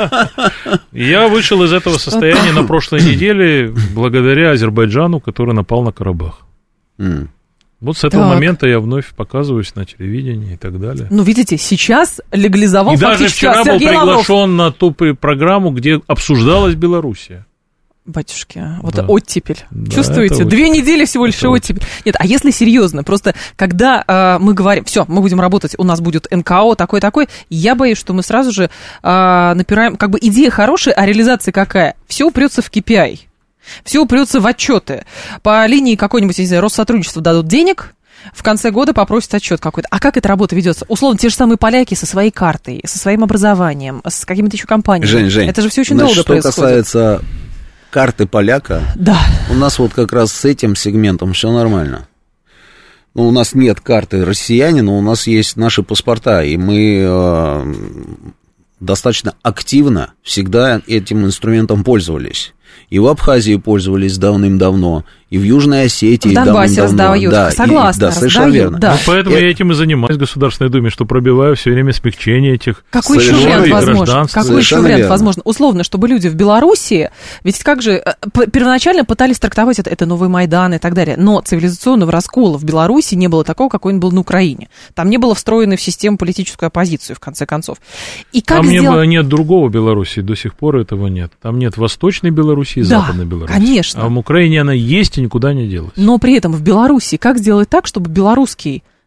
Я вышел из этого состояния на прошлой неделе благодаря Азербайджану, который напал на Карабах. Вот с этого момента я вновь показываюсь на телевидении и так далее. Ну, видите, сейчас легализовал фактически Сергей Лавров. И даже вчера был приглашен на ту программу, где обсуждалась Белоруссия. Батюшки, вот да. Оттепель. Да, чувствуете? 2 недели всего лишь оттепель. Нет, а если серьезно, просто когда мы говорим, все, мы будем работать, у нас будет НКО такой-такой, я боюсь, что мы сразу же напираем, как бы идея хорошая, а реализация какая? Все упрется в KPI, все упрется в отчеты. По линии какой-нибудь, не знаю, Россотрудничества дадут денег, в конце года попросят отчет какой-то. А как эта работа ведется? Условно, те же самые поляки со своей картой, со своим образованием, с какими-то еще компаниями. Жень, это же все очень долго происходит. Что касается карты поляка, да. У нас вот как раз с этим сегментом все нормально. Ну, у нас нет карты россиянина, у нас есть наши паспорта, и мы достаточно активно всегда этим инструментом пользовались. И в Абхазии пользовались давным-давно, и в Южной Осетии давным-давно. В Донбассе раздают, да, согласна, да, совершенно верно. Да. Ну, поэтому я этим и занимаюсь в Государственной Думе, что пробиваю все время смягчение этих... Какой еще вариант возможен? Какой еще вариант возможен? Условно, чтобы люди в Белоруссии, ведь как же, первоначально пытались трактовать это новый Майдан и так далее, но цивилизационного раскола в Беларуси не было такого, какой он был на Украине. Там не было встроенной в систему политическую оппозицию, в конце концов. И как там нет другого Беларуси, до сих пор этого нет. Там нет Восточной Беларуси и Западной Беларуси. Конечно. А в Украине она есть и никуда не делась. Но при этом в Беларуси как сделать так, чтобы белорусский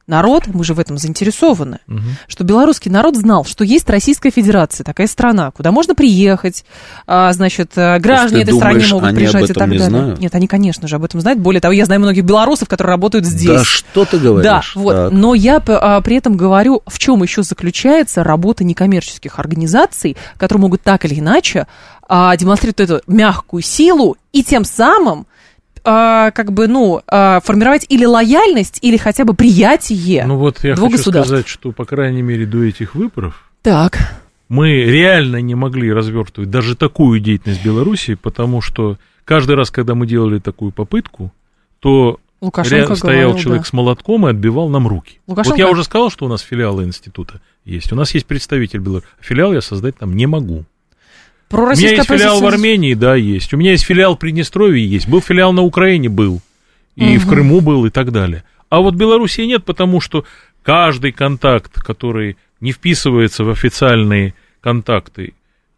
народ, мы же в этом заинтересованы, что белорусский народ знал, что есть Российская Федерация, такая страна, куда можно приехать, значит, граждане этой страны могут приезжать и так далее. Знают? Нет, они, конечно же, об этом знают. Более того, я знаю многих белорусов, которые работают здесь. Да что ты говоришь? Да, вот. Но я при этом говорю, в чем еще заключается работа некоммерческих организаций, которые могут так или иначе демонстрировать эту мягкую силу и тем самым формировать или лояльность, или хотя бы приятие Ну вот я хочу государств. сказать, что, по крайней мере, до этих выборов так. мы реально не могли развертывать даже такую деятельность Беларуси, потому что каждый раз, когда мы делали такую попытку, то Лукашенко стоял говорил, человек с молотком и отбивал нам руки. Лукашенко... Вот я уже сказал, что у нас филиалы института есть. У нас есть представитель Беларуси. Филиал я создать там не могу. У меня есть филиал в Армении, да, есть. У меня есть филиал в Приднестровье, есть. Был филиал на Украине, был. И в Крыму был, и так далее. А вот Белоруссии нет, потому что каждый контакт, который не вписывается в официальные контакты,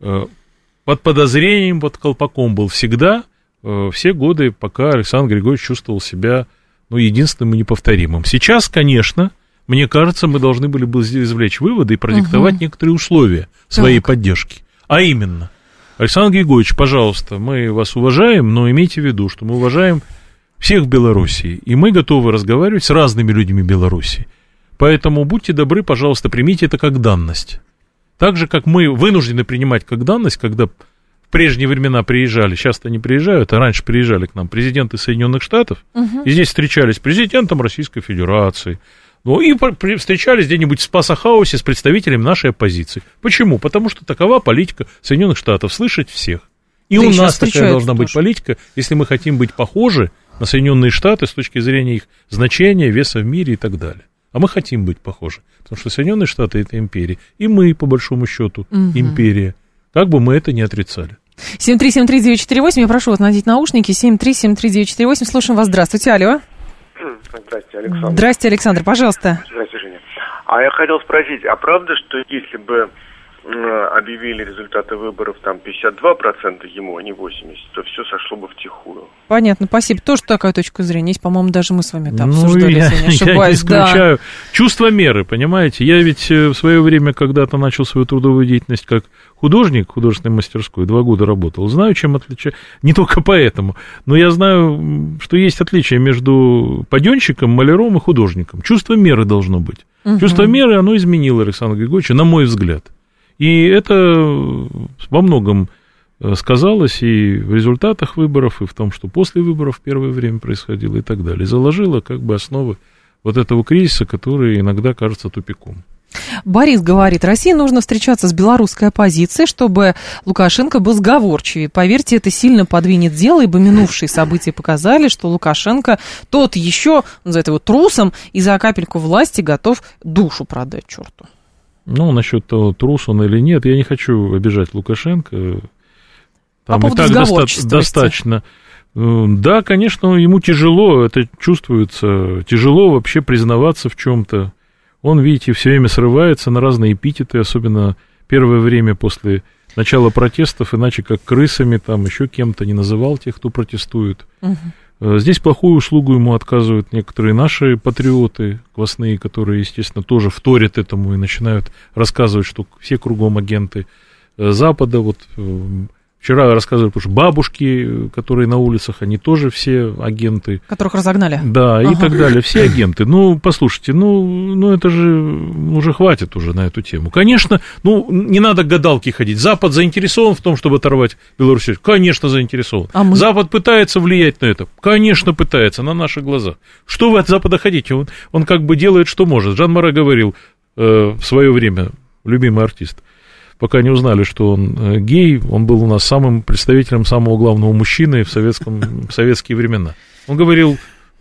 под подозрением, под колпаком был всегда, все годы, пока Александр Григорьевич чувствовал себя, единственным и неповторимым. Сейчас, конечно, мне кажется, мы должны были бы извлечь выводы и продиктовать некоторые условия своей поддержки. А именно... Александр Григорьевич, пожалуйста, мы вас уважаем, но имейте в виду, что мы уважаем всех в Белоруссии, и мы готовы разговаривать с разными людьми Белоруссии. Поэтому будьте добры, пожалуйста, примите это как данность. Так же, как мы вынуждены принимать как данность, когда в прежние времена приезжали, сейчас-то не приезжают, а раньше приезжали к нам президенты Соединенных Штатов, и здесь встречались с президентом Российской Федерации, и встречались где-нибудь в Спасо-хаусе с представителями нашей оппозиции. Почему? Потому что такова политика Соединенных Штатов, слышать всех. И у нас такая должна быть политика, если мы хотим быть похожи на Соединенные Штаты с точки зрения их значения, веса в мире и так далее. А мы хотим быть похожи, потому что Соединенные Штаты – это империя, и мы, по большому счету, империя, как бы мы это ни отрицали. 7373948, я прошу вас надеть наушники, 7373948, слушаем вас, здравствуйте, алло. Здравствуйте, Александр. Здравствуйте, Александр, пожалуйста. Здравствуйте, Женя. А я хотел спросить, а правда, что если бы объявили результаты выборов там 52% ему, а не 80%, то все сошло бы втихую? Понятно, спасибо. Тоже такая точка зрения есть. По-моему, даже мы с вами это обсуждали, если не ошибаюсь. Я не исключаю. Чувство меры, понимаете? Я ведь в свое время когда-то начал свою трудовую деятельность как художник в художественной мастерской, 2 года работал. Знаю, чем отличаю. Не только поэтому, но я знаю, что есть отличие между паденщиком, маляром и художником. Чувство меры должно быть. Чувство меры, оно изменило Александра Григорьевича, на мой взгляд. И это во многом сказалось и в результатах выборов, и в том, что после выборов первое время происходило и так далее. Заложило как бы основы вот этого кризиса, который иногда кажется тупиком. Борис говорит, России нужно встречаться с белорусской оппозицией, чтобы Лукашенко был сговорчивее. Поверьте, это сильно подвинет дело, ибо минувшие события показали, что Лукашенко тот еще, назовет его трусом, и за капельку власти готов душу продать черту. Насчет того, трус он или нет, я не хочу обижать Лукашенко. Там по и так достаточно. Да, конечно, ему тяжело, это чувствуется. Тяжело вообще признаваться в чем-то. Он, видите, все время срывается на разные эпитеты, особенно первое время после начала протестов, иначе как крысами, там еще кем-то не называл тех, кто протестует. Здесь плохую услугу ему отказывают некоторые наши патриоты квасные, которые, естественно, тоже вторят этому и начинают рассказывать, что все кругом агенты Запада. Вот вчера рассказывали, потому что бабушки, которые на улицах, они тоже все агенты. Которых разогнали. Да, и так далее, все агенты. Послушайте, это же уже хватит уже на эту тему. Конечно, не надо к гадалке ходить. Запад заинтересован в том, чтобы оторвать Беларусь. Конечно, заинтересован. Запад пытается влиять на это? Конечно, пытается, на наших глазах. Что вы от Запада хотите? Он как бы делает, что может. Жан Море говорил в свое время, любимый артист, пока не узнали, что он гей, он был у нас самым представителем самого главного мужчины в советские времена. Он говорил,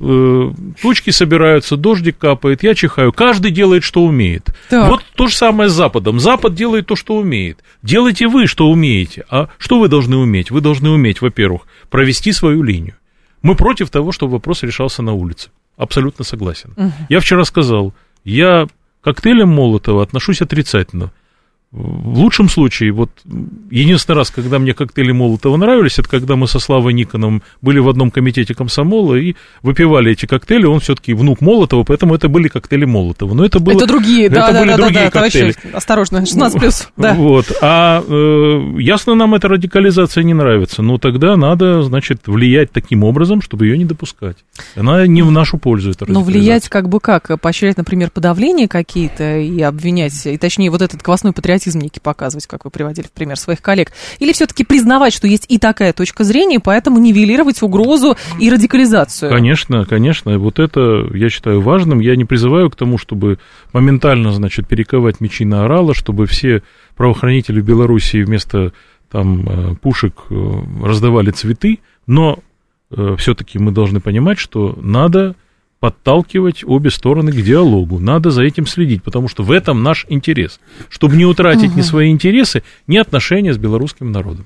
тучки собираются, дождик капает, я чихаю, каждый делает, что умеет. Так. Вот то же самое с Западом. Запад делает то, что умеет. Делайте вы, что умеете. А что вы должны уметь? Вы должны уметь, во-первых, провести свою линию. Мы против того, чтобы вопрос решался на улице. Абсолютно согласен. Я вчера сказал, я к коктейлям Молотова отношусь отрицательно. В лучшем случае, вот единственный раз, когда мне коктейли Молотова нравились, это когда мы со Славой Никоном были в одном комитете комсомола и выпивали эти коктейли. Он все-таки внук Молотова, поэтому это были коктейли Молотова. Но это было, это другие, другие коктейли. Товарищи, осторожно, 16+. Да. Вот. Ясно, нам эта радикализация не нравится, но тогда надо, значит, влиять таким образом, чтобы ее не допускать. Она не в нашу пользу, эта радикализация. Но влиять как? Поощрять, например, подавления какие-то и обвинять, и точнее вот этот квасной патриотизм некий показывать, как вы приводили в пример своих коллег? Или все-таки признавать, что есть и такая точка зрения, и поэтому нивелировать угрозу и радикализацию? Конечно, конечно. Вот это я считаю важным. Я не призываю к тому, чтобы моментально, значит, перековать мечи на орала, чтобы все правоохранители в Белоруссии вместо там пушек раздавали цветы, но все-таки мы должны понимать, что надо подталкивать обе стороны к диалогу. Надо за этим следить, потому что в этом наш интерес. Чтобы не утратить ни свои интересы, ни отношения с белорусским народом.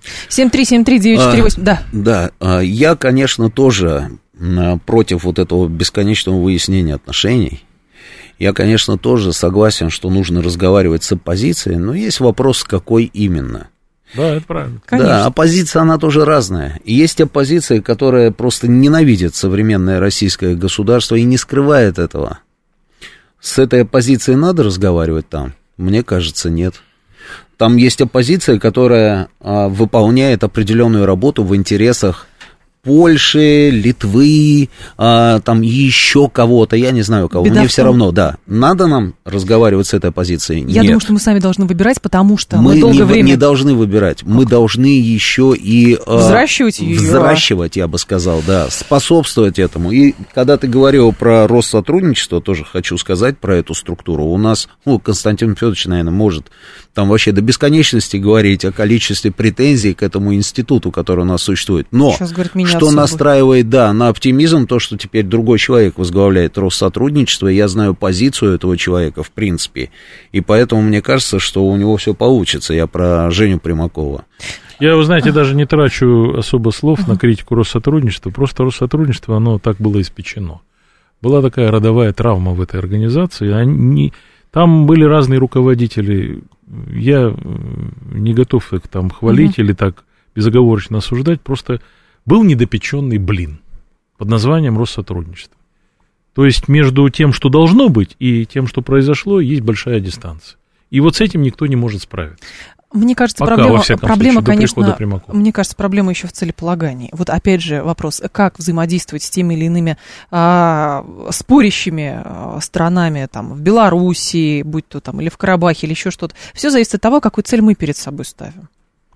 7373948, да. Да, я, конечно, тоже против вот этого бесконечного выяснения отношений. Я, конечно, тоже согласен, что нужно разговаривать с оппозицией, но есть вопрос, какой именно. Да, это правильно. Конечно. Да, оппозиция, она тоже разная. Есть оппозиция, которая просто ненавидит современное российское государство и не скрывает этого. С этой оппозицией надо разговаривать там? Мне кажется, нет. Там есть оппозиция, которая выполняет определенную работу в интересах Польши, Литвы, там еще кого-то, я не знаю кого, мне все равно, да. Надо нам разговаривать с этой оппозицией? Я думаю, что мы сами должны выбирать, потому что мы долгое время... Мы не должны выбирать, мы должны еще и... Взращивать ее. Взращивать, я бы сказал, да, способствовать этому. И когда ты говорил про Россотрудничество, тоже хочу сказать про эту структуру. У нас, Константин Федорович, наверное, может там вообще до бесконечности говорить о количестве претензий к этому институту, который у нас существует. Но... Сейчас, говорит, меня что настраивает, да, на оптимизм, то, что теперь другой человек возглавляет Россотрудничество, я знаю позицию этого человека, в принципе, и поэтому мне кажется, что у него все получится. Я про Женю Примакова. Я, вы знаете, даже не трачу особо слов на критику Россотрудничества, просто Россотрудничество, оно так было испечено. Была такая родовая травма в этой организации, там были разные руководители, я не готов их там хвалить или так безоговорочно осуждать, просто... Был недопеченный блин под названием Россотрудничество. То есть между тем, что должно быть, и тем, что произошло, есть большая дистанция. И вот с этим никто не может справиться. Мне кажется, проблема, конечно, мне кажется, проблема еще в целеполагании. Вот опять же вопрос, как взаимодействовать с теми или иными спорящими странами там, в Белоруссии, будь то там, или в Карабахе, или еще что-то. Все зависит от того, какую цель мы перед собой ставим.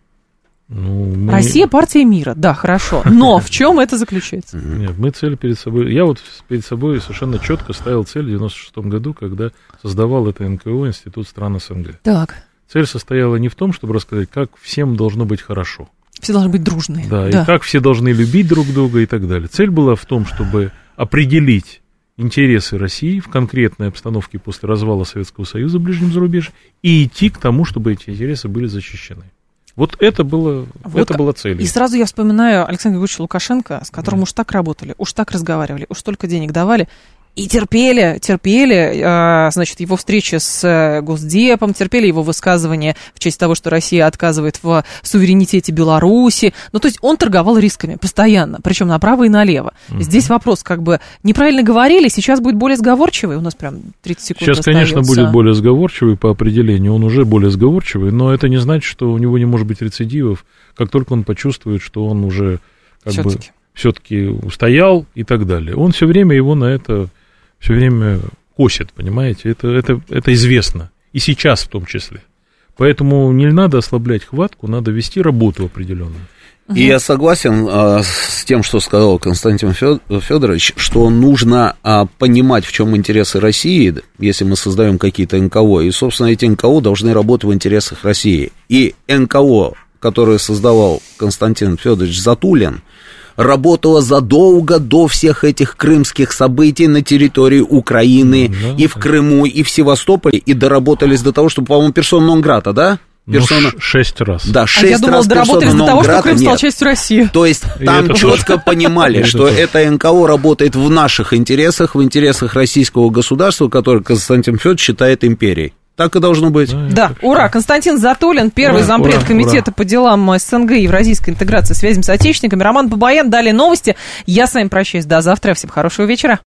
Россия партия мира, да, хорошо. Но в чем это заключается? Нет, мы цель перед собой. Я вот перед собой совершенно четко ставил цель в 96-м году, когда создавал это НКО, Институт стран СНГ. Так. Цель состояла не в том, чтобы рассказать, как всем должно быть хорошо. Все должны быть дружные. Да, и как все должны любить друг друга и так далее. Цель была в том, чтобы определить интересы России в конкретной обстановке после развала Советского Союза в ближнем зарубежье и идти к тому, чтобы эти интересы были защищены. Вот это было целью. И сразу я вспоминаю Александра Григорьевича Лукашенко, с которым уж так работали, уж так разговаривали, уж столько денег давали. И терпели, значит, его встречи с Госдепом, терпели его высказывания в честь того, что Россия отказывает в суверенитете Беларуси. Ну, то есть он торговал рисками постоянно, причем направо и налево. Здесь вопрос, неправильно говорили, сейчас будет более сговорчивый, у нас прям 30 секунд сейчас, остается. Конечно, будет более сговорчивый по определению, он уже более сговорчивый, но это не значит, что у него не может быть рецидивов, как только он почувствует, что он уже все-таки устоял и так далее. Он все время его на это... все время косит, понимаете, это известно, и сейчас в том числе. Поэтому не надо ослаблять хватку, надо вести работу определенную. И я согласен с тем, что сказал Константин Федорович, что нужно понимать, в чем интересы России, если мы создаем какие-то НКО, и, собственно, эти НКО должны работать в интересах России. И НКО, которое создавал Константин Федорович Затулин, работала задолго до всех этих крымских событий на территории Украины, и в Крыму, и в Севастополе, и доработались до того, что, по-моему, персона нон-грата, да? 6 раз. Да, 6 я думал, раз доработались до того, что Крым стал частью России. То есть там четко понимали, что это НКО работает в наших интересах, в интересах российского государства, которое Константин Федорович считает империей. Так и должно быть. Да, ура! Константин Затулин, первый зампред комитета по делам СНГ, Евразийской интеграции, связям с отечественниками. Роман Бабаян, далее новости. Я с вами прощаюсь до завтра. Всем хорошего вечера.